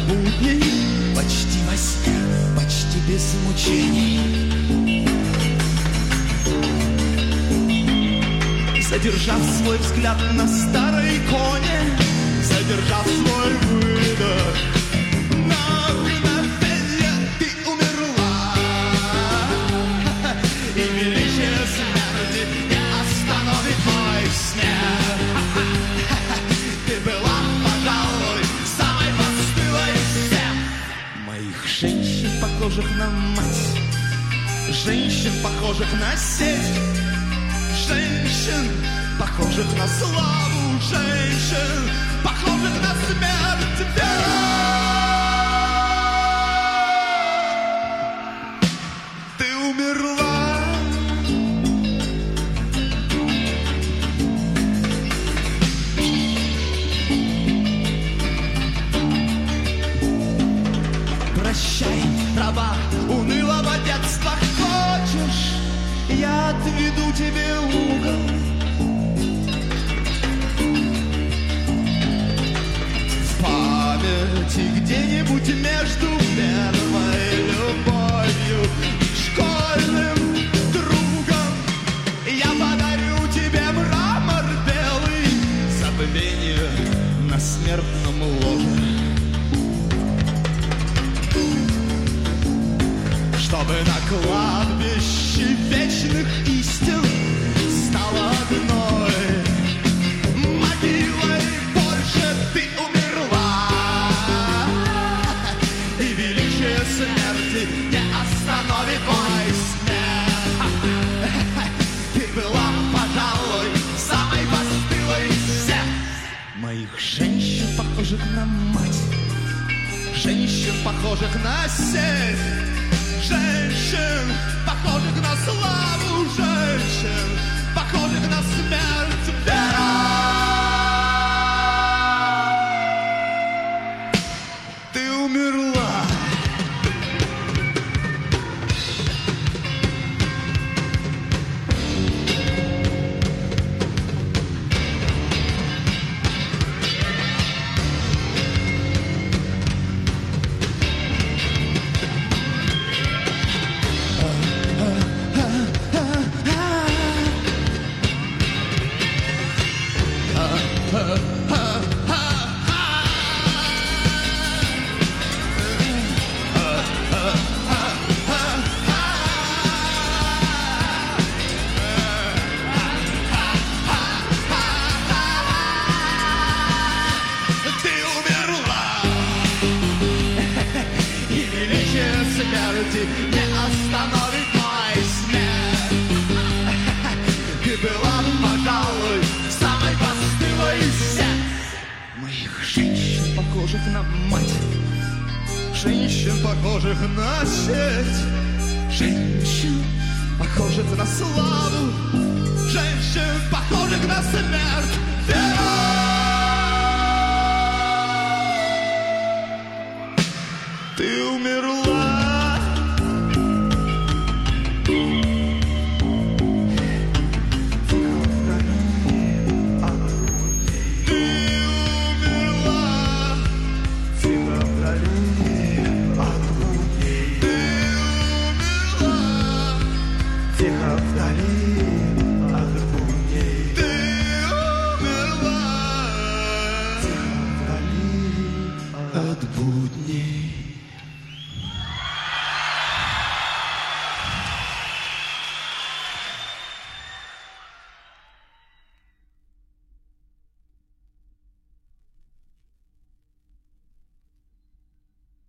будней, почти во сне, почти без мучений. Задержав свой взгляд на старой иконе, задержав свой выдох, на мгновенье ты умерла, и величие смерти не остановит мой смех. Ты была, пожалуй, самой постылой из всех моих женщин, похожих на мать, женщин, похожих на сеть, женщин, похожих на славу, женщин, похожих на смерть. Ты умерла. Прощай, раба унылого детства, хочешь, я отведу тебе угол. В памяти где-нибудь между первой любовью и школьным другом я подарю тебе мрамор белый, забвение на смертном ложе, чтобы на кладбище вечных истин стало одной могилой. Больше ты умерла, и величие смерти не остановит мой смех. Ты была, пожалуй, самой постылой из всех моих женщин, похожих на мать, женщин, похожих на сеть, женщин, похожих на славу, женщин, похожих на смерть. Ты умерла. Смерти не остановит мой смех. Ты была, пожалуй, самой постылой из всех моих женщин, похожих на мать, женщин, похожих на сеть, женщин, похожих на славу, женщин, похожих на смерть. Ты умерла.